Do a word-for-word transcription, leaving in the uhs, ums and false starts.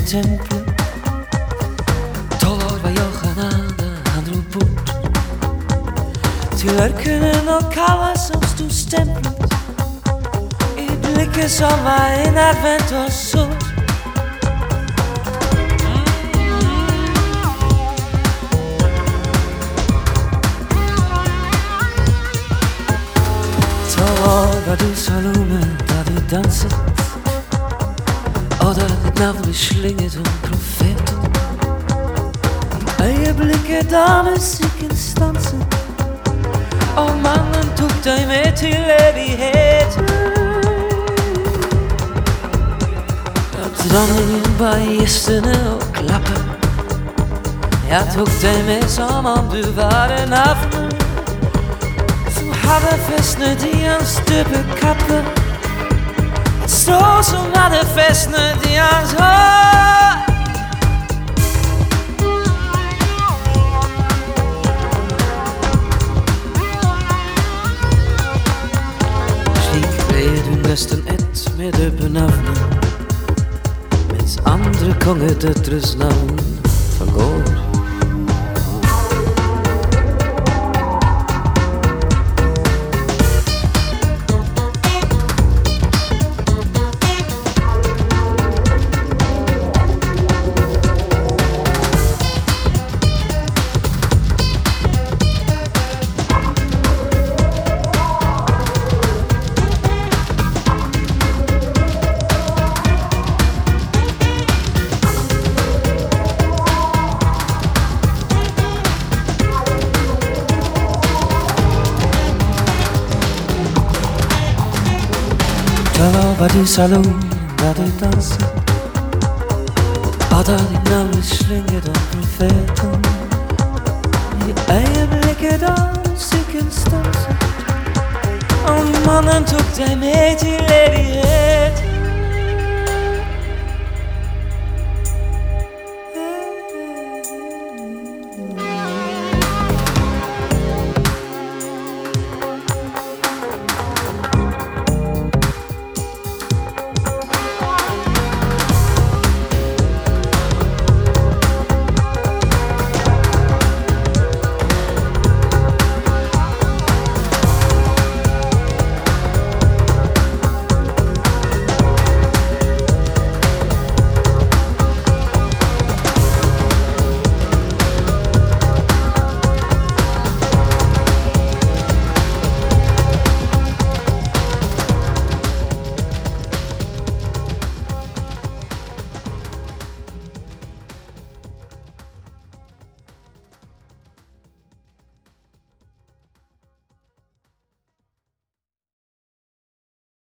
tempel. Dolor var jag nada, han drog bort. Till öknen och kalla som stod stämplat i blicken som var en advent och sol. Var du Salome, där du dansat och där ditt namn blev slinget om profeten. I ögonblicket av musiken stansade och mannen tog dig med till evigheten. Drottningen bara gästerna och klappade. Jag tog dig med som om du var en afton. Hade fästnat i hans stupekappe, ett strå som hade fästnat i hans hår. Slik blev du nästan ett med döpenavnen, mens andre kongedøtres navn forgår. Då var du Salome, där du dansade och där ditt namn blev slinget om profeten. I ögonblicket av musiken stansade och mannen tog dig med till evighet.